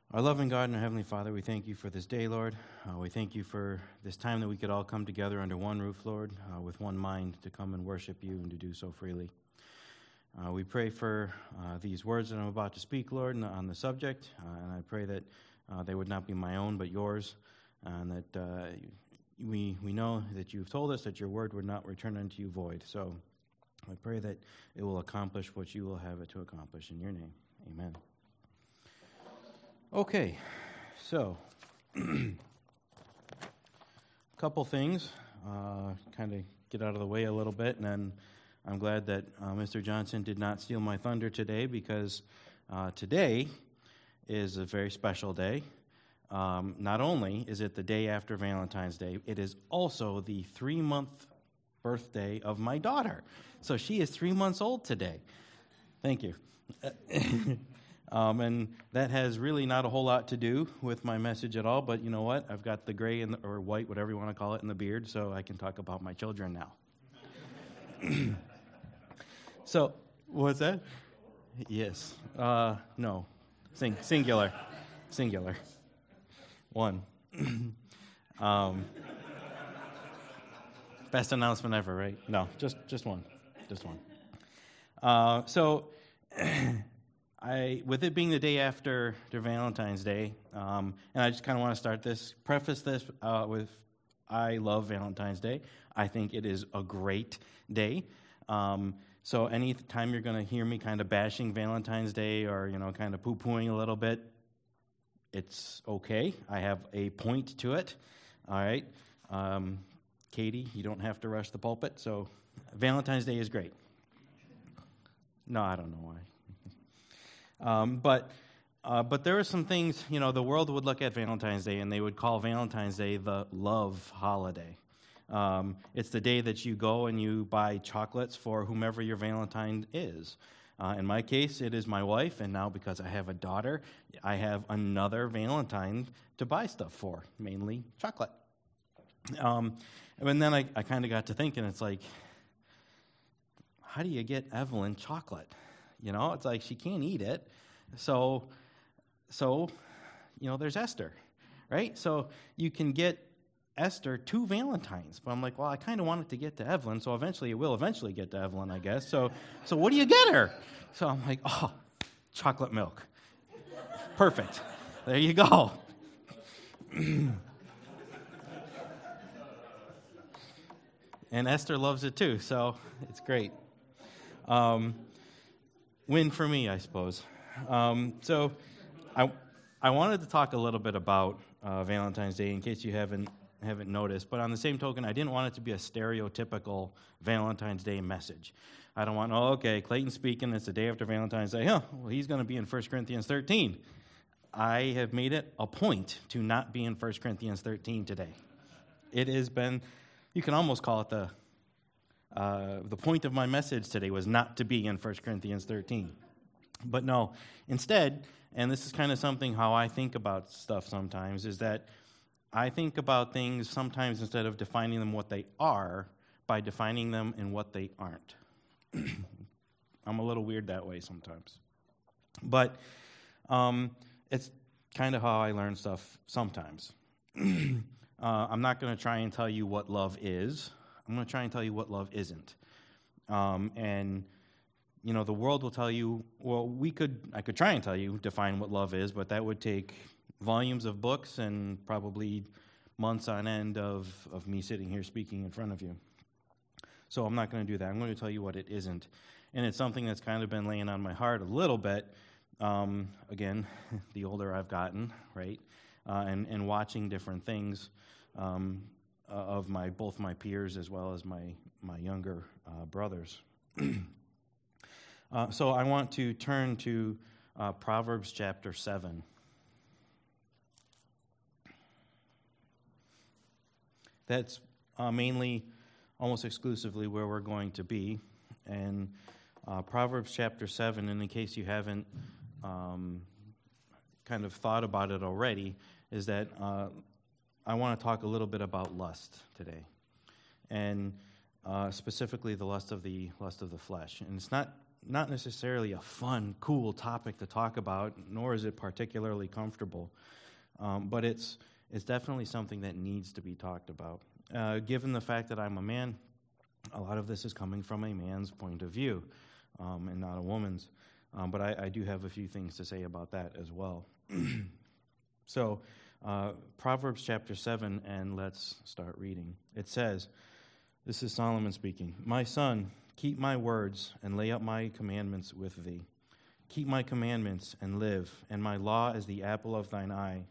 Our loving God and our Heavenly Father, we thank you for this day, Lord. We thank you for this time that we could all come together under one roof, Lord, with one mind to come and worship you and to do so freely. We pray for these words that I'm about to speak, Lord, on the subject, and I pray that they would not be my own but yours, and that we know that you've told us that your word would not return unto you void. So I pray that it will accomplish what you will have it to accomplish. In your name, amen. Okay, so a couple things, kind of get out of the way a little bit, and then I'm glad that Mr. Johnson did not steal my thunder today, because today is a very special day. Not only is it the day after Valentine's Day, it is also the 3-month birthday of my daughter. So she is 3 months old today. Thank you. And that has really not a whole lot to do with my message at all, but you know what? I've got the gray or white, whatever you want to call it, in the beard, so I can talk about my children now. So, what's that? Yes. No. Singular. One. Best announcement ever, right? No, just one. Just one. With it being the day after Valentine's Day, and I just kind of want to preface this with, I love Valentine's Day. I think it is a great day. So any time you're going to hear me kind of bashing Valentine's Day or, kind of poo-pooing a little bit, it's okay. I have a point to it. All right. Katie, you don't have to rush the pulpit. So Valentine's Day is great. No, I don't know why. But there are some things, the world would look at Valentine's Day and they would call Valentine's Day the love holiday. It's the day that you go and you buy chocolates for whomever your Valentine is. In my case, it is my wife, and now because I have a daughter, I have another Valentine to buy stuff for, mainly chocolate. And then I kind of got to thinking, it's like, how do you get Evelyn chocolate? It's like she can't eat it. So there's Esther, right? So you can get Esther 2 Valentines. But I'm like, well, I kind of want it to get to Evelyn, so eventually it will eventually get to Evelyn, I guess. So what do you get her? So I'm like, oh, chocolate milk. Perfect. There you go. And Esther loves it too, so it's great. Win for me, I suppose. So I wanted to talk a little bit about Valentine's Day in case you haven't noticed, but on the same token, I didn't want it to be a stereotypical Valentine's Day message. I don't want, Clayton's speaking, it's the day after Valentine's Day. Well, he's going to be in 1 Corinthians 13. I have made it a point to not be in 1 Corinthians 13 today. It has been, you can almost call it the point of my message today was not to be in 1 Corinthians 13. But no, instead, and this is kind of something how I think about stuff sometimes, is that I think about things sometimes instead of defining them what they are, by defining them in what they aren't. I'm a little weird that way sometimes. But it's kind of how I learn stuff sometimes. I'm not going to try and tell you what love is. I'm going to try and tell you what love isn't. And the world will tell you, well, I could try and tell you, define what love is, but that would take volumes of books and probably months on end of me sitting here speaking in front of you. So I'm not going to do that. I'm going to tell you what it isn't. And it's something that's kind of been laying on my heart a little bit. Again, the older I've gotten, right? And watching different things of both my peers as well as my younger brothers. So I want to turn to Proverbs chapter 7. That's mainly, almost exclusively, where we're going to be. And Proverbs chapter 7, and in case you haven't kind of thought about it already, is that I want to talk a little bit about lust today. And specifically the lust of the flesh. And it's not not necessarily a fun, cool topic to talk about, nor is it particularly comfortable. But it's definitely something that needs to be talked about. Given the fact that I'm a man, a lot of this is coming from a man's point of view and not a woman's. But I do have a few things to say about that as well. So, Proverbs chapter 7, and let's start reading. It says, this is Solomon speaking, "My son, keep my words and lay up my commandments with thee. Keep my commandments and live, and my law as the apple of thine eye.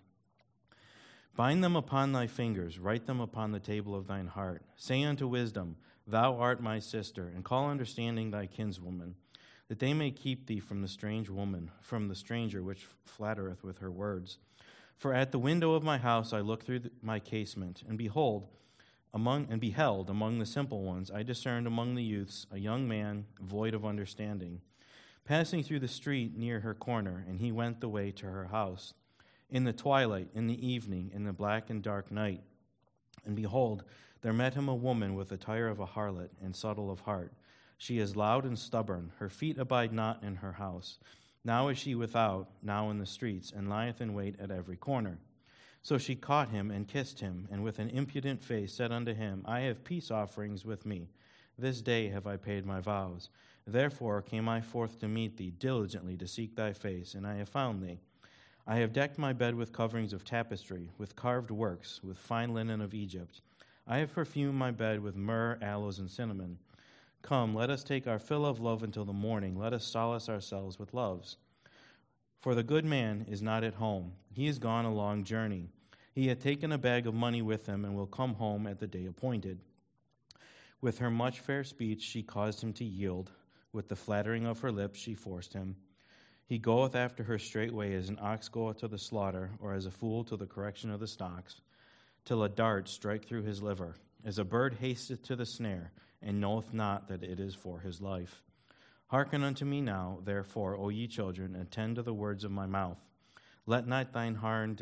Bind them upon thy fingers, write them upon the table of thine heart. Say unto wisdom, Thou art my sister, and call understanding thy kinswoman, that they may keep thee from the strange woman, from the stranger which flattereth with her words. For at the window of my house I looked through my casement, and beheld among the simple ones, I discerned among the youths a young man void of understanding, passing through the street near her corner, and he went the way to her house. In the twilight, in the evening, in the black and dark night. And behold, there met him a woman with attire of a harlot, and subtle of heart. She is loud and stubborn, her feet abide not in her house. Now is she without, now in the streets, and lieth in wait at every corner. So she caught him and kissed him, and with an impudent face said unto him, I have peace offerings with me. This day have I paid my vows. Therefore came I forth to meet thee, diligently to seek thy face, and I have found thee. I have decked my bed with coverings of tapestry, with carved works, with fine linen of Egypt. I have perfumed my bed with myrrh, aloes, and cinnamon. Come, let us take our fill of love until the morning. Let us solace ourselves with loves. For the good man is not at home. He is gone a long journey. He hath taken a bag of money with him, and will come home at the day appointed. With her much fair speech she caused him to yield. With the flattering of her lips she forced him. He goeth after her straightway as an ox goeth to the slaughter, or as a fool to the correction of the stocks, till a dart strike through his liver, as a bird hasteth to the snare, and knoweth not that it is for his life. Hearken unto me now, therefore, O ye children, attend to the words of my mouth. Let not thine heart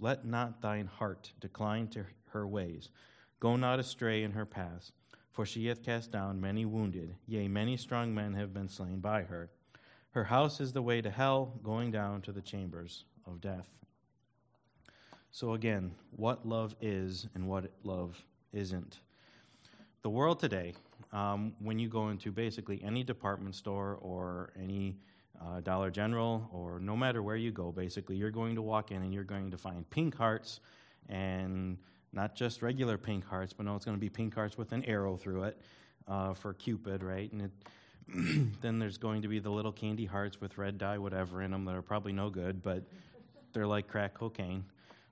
decline to her ways. Go not astray in her paths, for she hath cast down many wounded, yea, many strong men have been slain by her. Her house is the way to hell, going down to the chambers of death." So again, what love is and what love isn't. The world today, when you go into basically any department store or any Dollar General, or no matter where you go, basically, you're going to walk in and you're going to find pink hearts, and not just regular pink hearts, but no, it's going to be pink hearts with an arrow through it for Cupid, right? And then there's going to be the little candy hearts with red dye, whatever, in them that are probably no good, but they're like crack cocaine,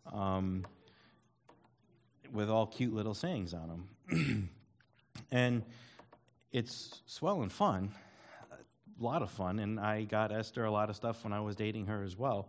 with all cute little sayings on them. And it's swell and fun, a lot of fun, and I got Esther a lot of stuff when I was dating her as well.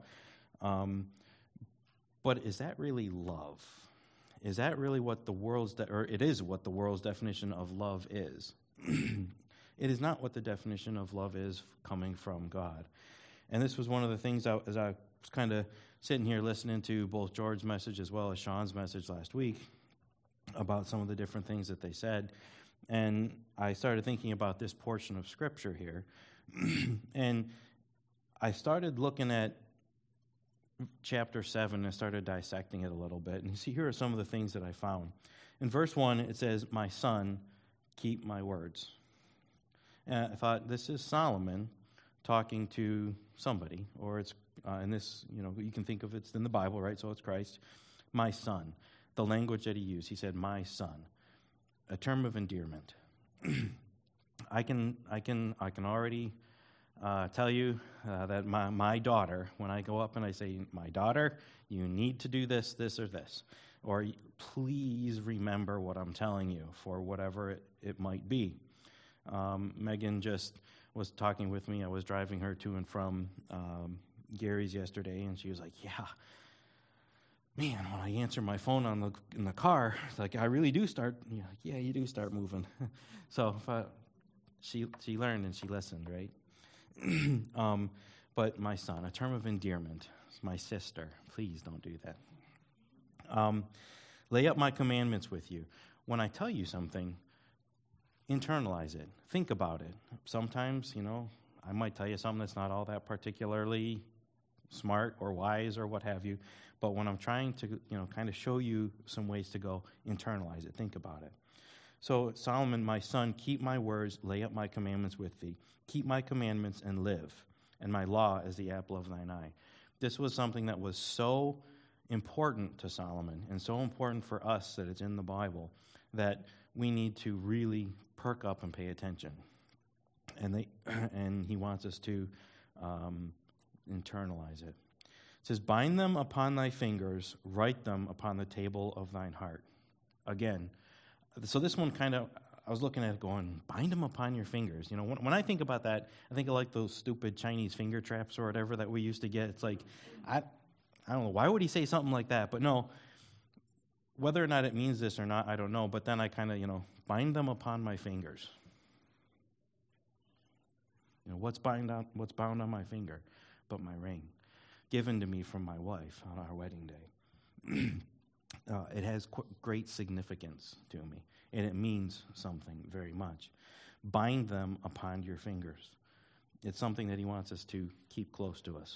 But is that really love? Is that really what the world's, it is what the world's definition of love is? It is not what the definition of love is coming from God. And this was one of the things as I was kind of sitting here listening to both George's message as well as Sean's message last week about some of the different things that they said. And I started thinking about this portion of Scripture here. And I started looking at chapter 7 and started dissecting it a little bit. And you see, here are some of the things that I found. In verse 1, it says, "My son, keep my words." And I thought, this is Solomon talking to somebody, or it's in this, you can think of it's in the Bible, right? So it's Christ. My son. The language that he used, he said, "My son," a term of endearment. I can already tell you that my daughter, when I go up and I say, "My daughter, you need to do this, this, or this," or "Please remember what I'm telling you," for whatever it might be. Megan just was talking with me. I was driving her to and from Gary's yesterday, and she was like, "Yeah, man, when I answer my phone in the car, it's like I really do start." Yeah, you do start moving. So she learned and she listened, right? But my son, a term of endearment, my sister. Please don't do that. Lay up my commandments with you. When I tell you something, internalize it. Think about it. Sometimes, I might tell you something that's not all that particularly smart or wise or what have you, but when I'm trying to, kind of show you some ways to go, internalize it, think about it. So Solomon, my son, keep my words, lay up my commandments with thee. Keep my commandments and live, and my law as the apple of thine eye. This was something that was so important to Solomon and so important for us that it's in the Bible that we need to really perk up and pay attention. And he wants us to internalize it. It says, bind them upon thy fingers, write them upon the table of thine heart. Again, so this one kind of, I was looking at it going, bind them upon your fingers. When I think about that, I think of like those stupid Chinese finger traps or whatever that we used to get. It's like, I don't know, why would he say something like that? But no, whether or not it means this or not, I don't know. But then I kind of, bind them upon my fingers. What's bound on my finger but my ring, given to me from my wife on our wedding day. It has great significance to me, and it means something very much. Bind them upon your fingers. It's something that he wants us to keep close to us.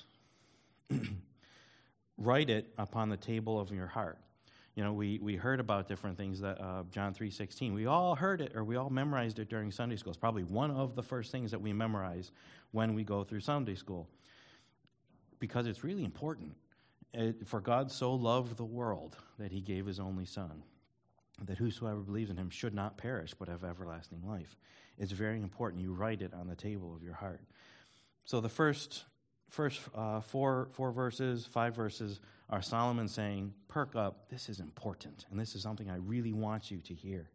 Write it upon the table of your heart. We heard about different things that John 3:16. We all heard it, or we all memorized it during Sunday school. It's probably one of the first things that we memorize when we go through Sunday school, because it's really important. For God so loved the world that he gave his only Son, that whosoever believes in him should not perish but have everlasting life. It's very important. You write it on the table of your heart. So the first five verses are Solomon saying, perk up, this is important, and this is something I really want you to hear.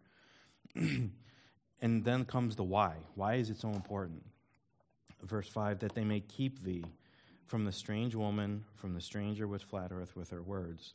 And then comes the why. Why is it so important? Verse 5, that they may keep thee from the strange woman, from the stranger which flattereth with her words.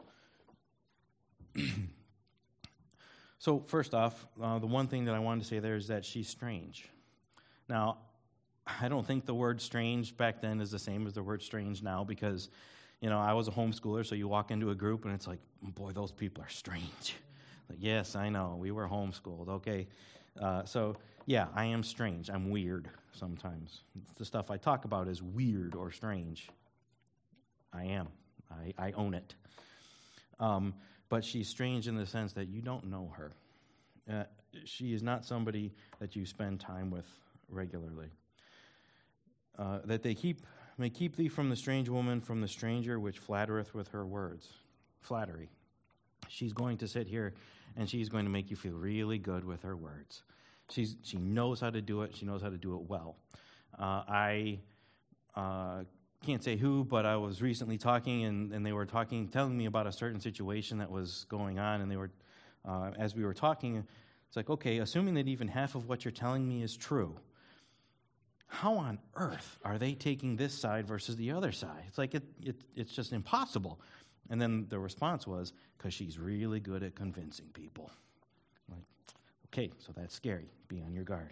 So first off, the one thing that I wanted to say there is that she's strange. Now, I don't think the word strange back then is the same as the word strange now, because, I was a homeschooler, so you walk into a group and it's like, boy, those people are strange. Like, yes, I know, we were homeschooled, okay. So, yeah, I am strange. I'm weird sometimes. The stuff I talk about is weird or strange. I am. I own it. But she's strange in the sense that you don't know her. She is not somebody that you spend time with regularly. That they may keep thee from the strange woman, from the stranger which flattereth with her words. Flattery. She's going to sit here and she's going to make you feel really good with her words. She knows how to do it. She knows how to do it well. I can't say who, but I was recently talking, and they were telling me about a certain situation that was going on, and they were, as we were talking, it's like, okay, assuming that even half of what you're telling me is true, how on earth are they taking this side versus the other side? It's like it's just impossible. And then the response was, because she's really good at convincing people. Like, okay, so that's scary. Be on your guard.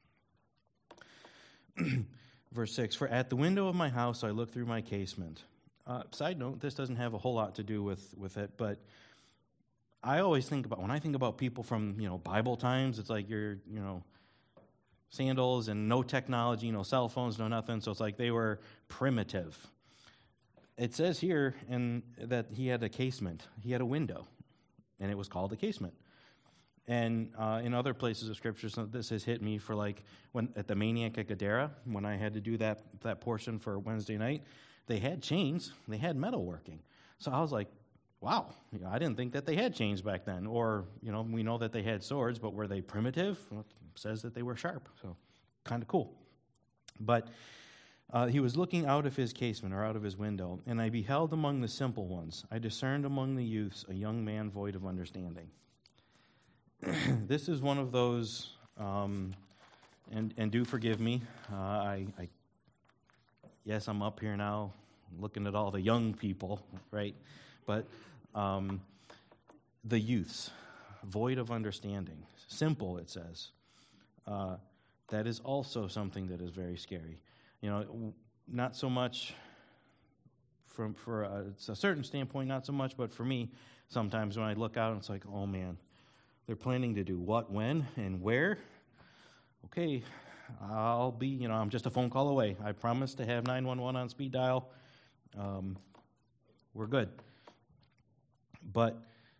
Verse 6, for at the window of my house I look through my casement. Side note, this doesn't have a whole lot to do with it, but I always think about, when I think about people from, Bible times, it's like you're, sandals and no technology, no cell phones, no nothing, so it's like they were primitive. It says here that he had a casement. He had a window, and it was called a casement. And in other places of Scripture, this has hit me for like when at the Maniac at Gadara, when I had to do that portion for Wednesday night, they had chains, they had metalworking. So I was like, wow, I didn't think that they had chains back then. Or, we know that they had swords, but were they primitive? Well, it says that they were sharp, so kind of cool. But he was looking out of his casement, or out of his window, and I beheld among the simple ones, I discerned among the youths a young man void of understanding. This is one of those, and do forgive me, yes, I'm up here now looking at all the young people, right? But the youths, void of understanding, simple, it says. That is also something that is very scary. Not so much for a certain standpoint, not so much, but for me, sometimes when I look out, it's like, oh man, they're planning to do what, when, and where? Okay, I'll be, I'm just a phone call away. I promise to have 911 on speed dial. We're good. But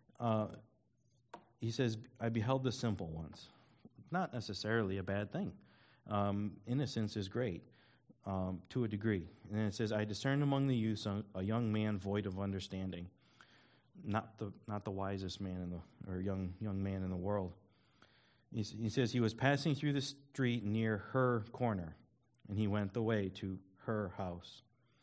he says, I beheld the simple ones. Not necessarily a bad thing. Innocence is great to a degree. And then it says, I discerned among the youths a young man void of understanding. Not the wisest man or young man in the world. He says he was passing through the street near her corner, and he went the way to her house.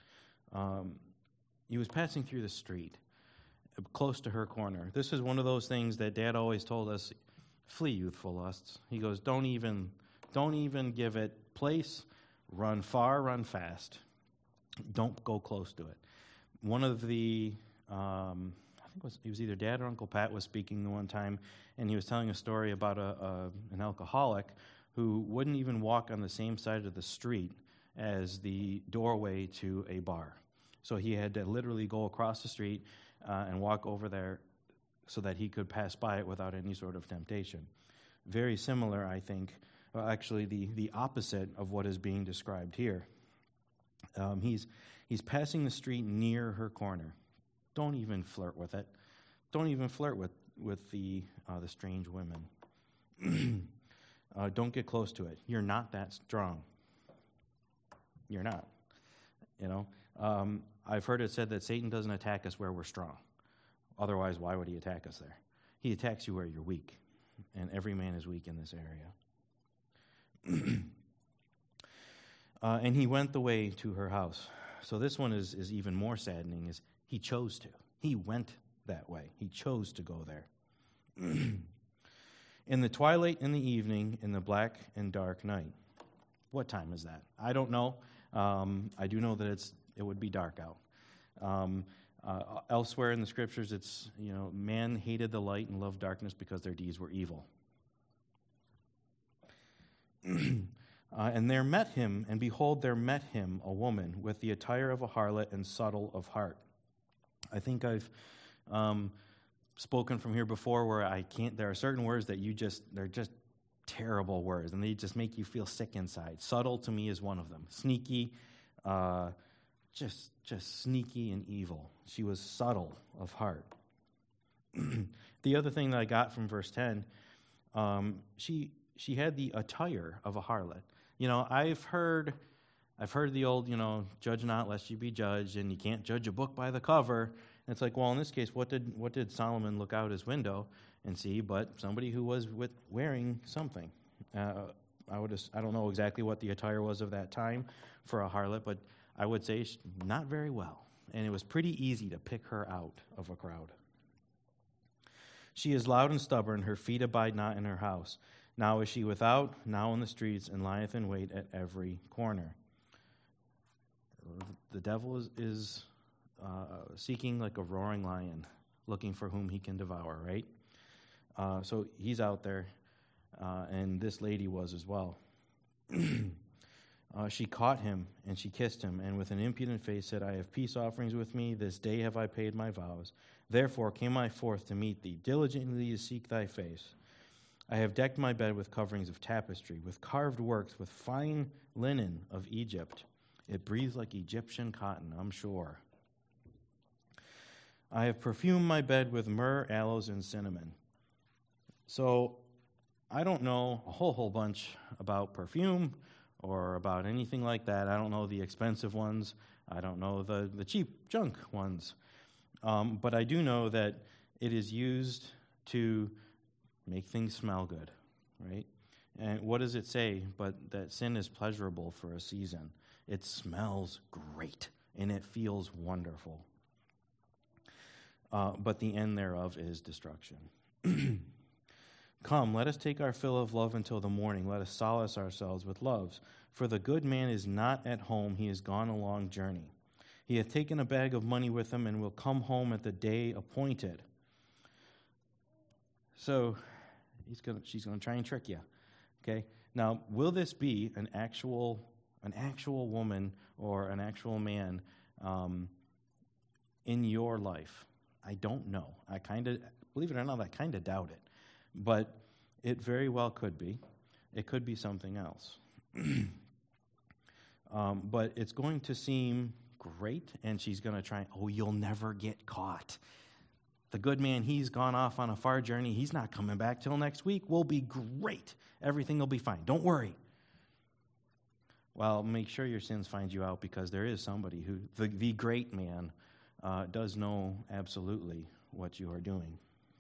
He was passing through the street, close to her corner. This is one of those things that Dad always told us: flee youthful lusts. He goes, don't even give it place. Run far, run fast. Don't go close to it. One of the it was either Dad or Uncle Pat was speaking the one time, and he was telling a story about an alcoholic who wouldn't even walk on the same side of the street as the doorway to a bar. So he had to literally go across the street and walk over there so that he could pass by it without any sort of temptation. Very similar, I think, actually the opposite of what is being described here. He's passing the street near her corner. Don't even flirt with it. Don't even flirt with the strange women. Don't get close to it. You're not that strong. You're not. I've heard it said that Satan doesn't attack us where we're strong. Otherwise, why would he attack us there? He attacks you where you're weak, and every man is weak in this area. And he went the way to her house. So this one is even more saddening, is he chose to. He went that way. He chose to go there. In the twilight, in the evening, in the black and dark night. What time is that? I don't know. I do know that it would be dark out. Elsewhere in the scriptures, it's, man hated the light and loved darkness because their deeds were evil. And there met him, and behold, there met him a woman with the attire of a harlot and subtle of heart. I think I've spoken from here before where there are certain words that they're just terrible words, and they just make you feel sick inside. Subtle to me is one of them. Sneaky, just sneaky and evil. She was subtle of heart. The other thing that I got from verse 10, she had the attire of a harlot. I've heard the old, judge not lest you be judged, and you can't judge a book by the cover. And it's like, well, in this case, what did Solomon look out his window and see but somebody who was wearing something? I don't know exactly what the attire was of that time for a harlot, but I would say not very well. And it was pretty easy to pick her out of a crowd. She is loud and stubborn, her feet abide not in her house. Now is she without, now in the streets, and lieth in wait at every corner. The devil is seeking like a roaring lion, looking for whom he can devour, right? So he's out there, and this lady was as well. She caught him, and she kissed him, and with an impudent face said, I have peace offerings with me, this day have I paid my vows. Therefore came I forth to meet thee, diligently to seek thy face. I have decked my bed with coverings of tapestry, with carved works, with fine linen of Egypt. It breathes like Egyptian cotton, I'm sure. I have perfumed my bed with myrrh, aloes, and cinnamon. So I don't know a whole bunch about perfume or about anything like that. I don't know the expensive ones. I don't know the cheap junk ones. But I do know that it is used to make things smell good, right? And what does it say? But that sin is pleasurable for a season. It smells great, and it feels wonderful. But the end thereof is destruction. Come, let us take our fill of love until the morning. Let us solace ourselves with loves. For the good man is not at home. He is gone a long journey. He hath taken a bag of money with him and will come home at the day appointed. So she's going to try and trick you. Okay? Now, will this be an actual woman or an actual man in your life? I don't know. Believe it or not, I kind of doubt it. But it very well could be. It could be something else. But it's going to seem great, and she's going to try, you'll never get caught. The good man, he's gone off on a far journey. He's not coming back till next week. We'll be great. Everything will be fine. Don't worry. Well, make sure your sins find you out, because there is somebody who, the great man, does know absolutely what you are doing.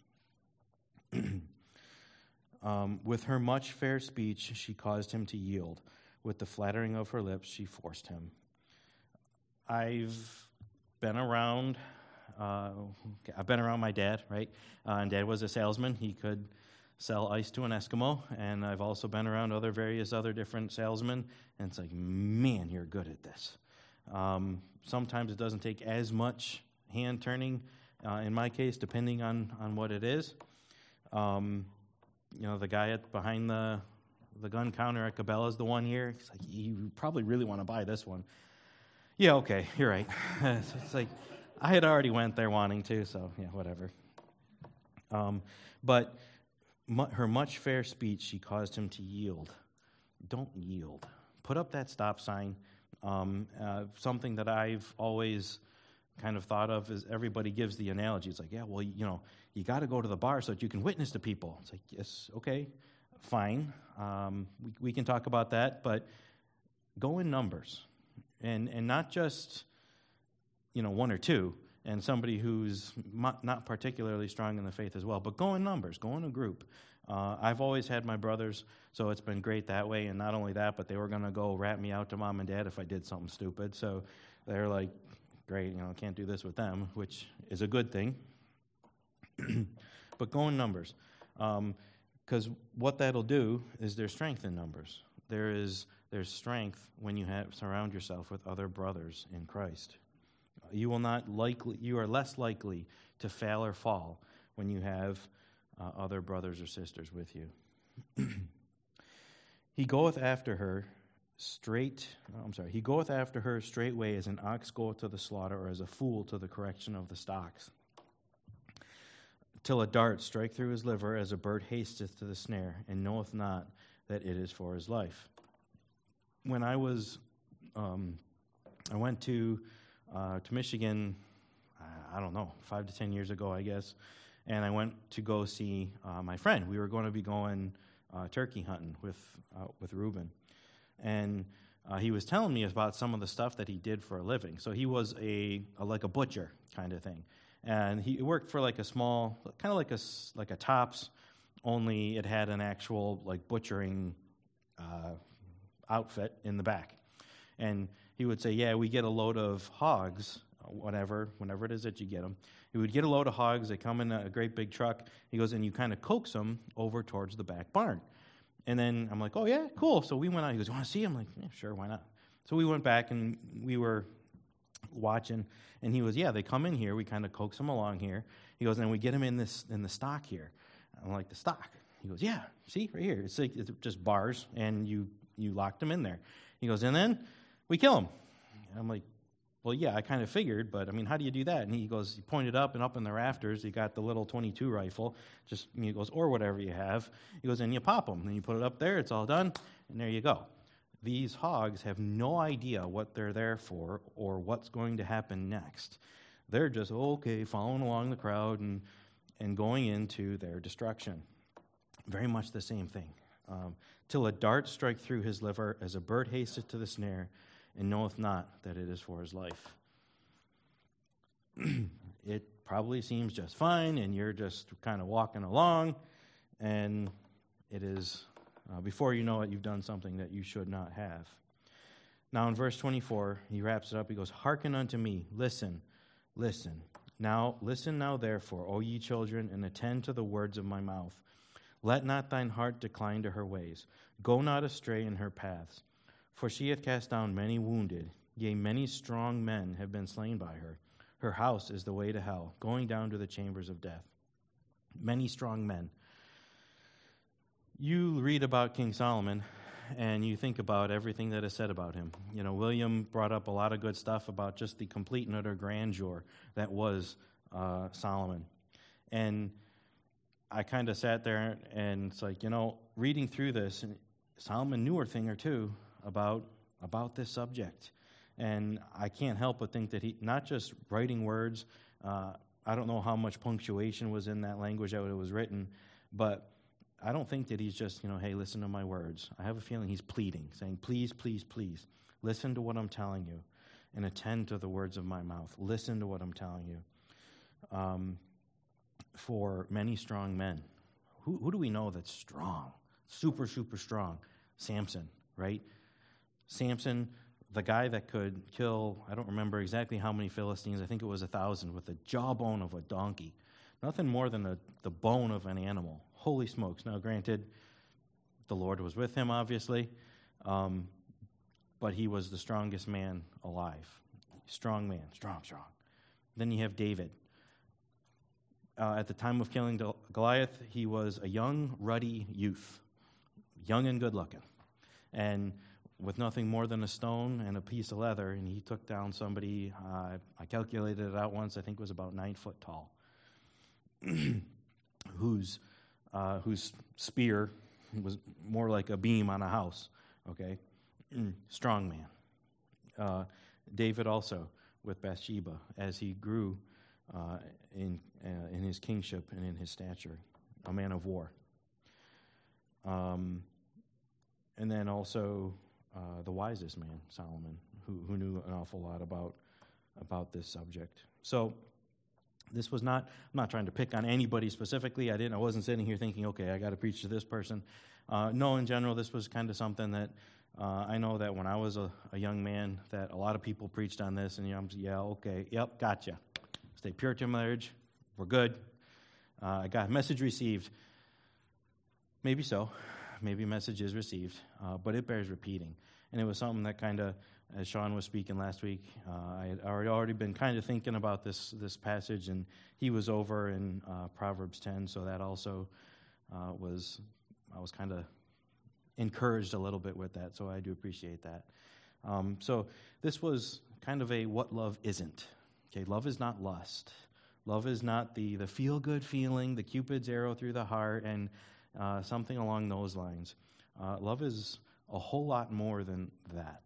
With her much fair speech, she caused him to yield. With the flattering of her lips, she forced him. I've been around my dad, right? And Dad was a salesman. He could sell ice to an Eskimo. And I've also been around various other different salesmen. And it's like, man, you're good at this. Sometimes it doesn't take as much hand turning, in my case, depending on what it is. The guy behind the gun counter at Cabela's the one year, he's like, you probably really want to buy this one. Yeah, okay, you're right. It's like, I had already went there wanting to, so yeah, whatever. But her much fair speech, she caused him to yield. Don't yield. Put up that stop sign. Something that I've always kind of thought of is everybody gives the analogy. It's like, yeah, well, you got to go to the bar so that you can witness to people. It's like, yes, okay, fine. We can talk about that, but go in numbers. And not just, one or two, and somebody who's not particularly strong in the faith as well, but go in numbers, go in a group. I've always had my brothers, so it's been great that way, and not only that, but they were going to go rat me out to Mom and Dad if I did something stupid, so they're like, great, can't do this with them, which is a good thing. But go in numbers, because what that'll do is there's strength in numbers. There's strength when you surround yourself with other brothers in Christ. You are less likely to fail or fall when you have other brothers or sisters with you. He goeth after her straightway as an ox goeth to the slaughter, or as a fool to the correction of the stocks. Till a dart strike through his liver, as a bird hasteth to the snare, and knoweth not that it is for his life. When I went to Michigan, I don't know, 5 to 10 years ago, I guess, and I went to go see my friend. We were going to be going turkey hunting with Reuben, and he was telling me about some of the stuff that he did for a living. So he was like a butcher kind of thing, and he worked for like a small, kind of like a Tops, only it had an actual like butchering outfit in the back. And he would say, yeah, we get a load of hogs, whenever it is that you get them. He would get a load of hogs. They come in a great big truck. He goes, and you kind of coax them over towards the back barn. And then I'm like, oh, yeah, cool. So we went out. He goes, you want to see them? I'm like, yeah, sure, why not? So we went back, and we were watching. And he goes, yeah, they come in here. We kind of coax them along here. He goes, and we get them in the stock here. I'm like, the stock? He goes, yeah, see, right here. It's just bars, and you locked them in there. He goes, and then we kill them. And I'm like, well, yeah, I kind of figured, but, how do you do that? And he goes, you point it up, and up in the rafters, you got the little .22 rifle, he goes, or whatever you have. He goes, and you pop them. And you put it up there, it's all done, and there you go. These hogs have no idea what they're there for or what's going to happen next. They're just, following along the crowd and going into their destruction. Very much the same thing. Till a dart strike through his liver, as a bird hasteth to the snare, and knoweth not that it is for his life. It probably seems just fine, and you're just kind of walking along, and it is, before you know it, you've done something that you should not have. Now in verse 24, he wraps it up. He goes, hearken unto me, listen. Now listen now therefore, O ye children, and attend to the words of my mouth. Let not thine heart decline to her ways. Go not astray in her paths. For she hath cast down many wounded, yea, many strong men have been slain by her. Her house is the way to hell, going down to the chambers of death. Many strong men. You read about King Solomon, and you think about everything that is said about him. William brought up a lot of good stuff about just the complete and utter grandeur that was Solomon. And I kind of sat there, and it's like, reading through this, and Solomon knew a thing or two about this subject. And I can't help but think that he, not just writing words, I don't know how much punctuation was in that language that it was written, but I don't think that he's just, hey, listen to my words. I have a feeling he's pleading, saying, please, please, please, listen to what I'm telling you and attend to the words of my mouth. Listen to what I'm telling you. For many strong men, who do we know that's strong? Super, super strong. Samson, right? Samson, the guy that could kill, I don't remember exactly how many Philistines, I think it was 1,000, with the jawbone of a donkey. Nothing more than the bone of an animal. Holy smokes. Now, granted, the Lord was with him, obviously, but he was the strongest man alive. Strong man, strong. Then you have David. At the time of killing Goliath, he was a young, ruddy youth, young and good-looking, and with nothing more than a stone and a piece of leather, and he took down somebody, I calculated it out once, I think it was about 9 foot tall, whose spear was more like a beam on a house, okay? Strong man. David also with Bathsheba as he grew in his kingship and in his stature, a man of war. And then also the wisest man, Solomon, who knew an awful lot about this subject. So this was not, I'm not trying to pick on anybody specifically. I wasn't sitting here thinking, okay, I got to preach to this person. No, in general, this was kind of something that I know that when I was a young man, that a lot of people preached on this, and I'm yeah, okay, yep, gotcha. Stay pure to marriage, we're good. I got message received. Maybe so. Maybe message is received, but it bears repeating. And it was something that kind of, as Sean was speaking last week, I had already been kind of thinking about this passage, and he was over in Proverbs 10, so that also I was kind of encouraged a little bit with that, so I do appreciate that. So this was kind of a what love isn't. Okay, love is not lust. Love is not the feel-good feeling, the Cupid's arrow through the heart, and something along those lines. Love is a whole lot more than that.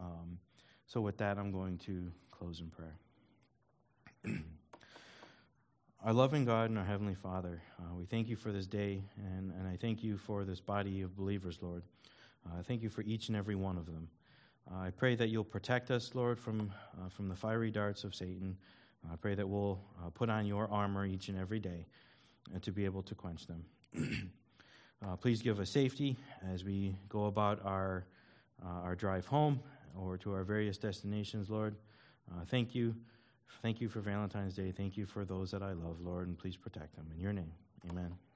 So with that, I'm going to close in prayer. Our loving God and our Heavenly Father, we thank you for this day, and I thank you for this body of believers, Lord. I thank you for each and every one of them. I pray that you'll protect us, Lord, from the fiery darts of Satan. I pray that we'll put on your armor each and every day to be able to quench them. Please give us safety as we go about our drive home or to our various destinations, Lord. Thank you. Thank you for Valentine's Day. Thank you for those that I love, Lord, and please protect them. In your name, amen.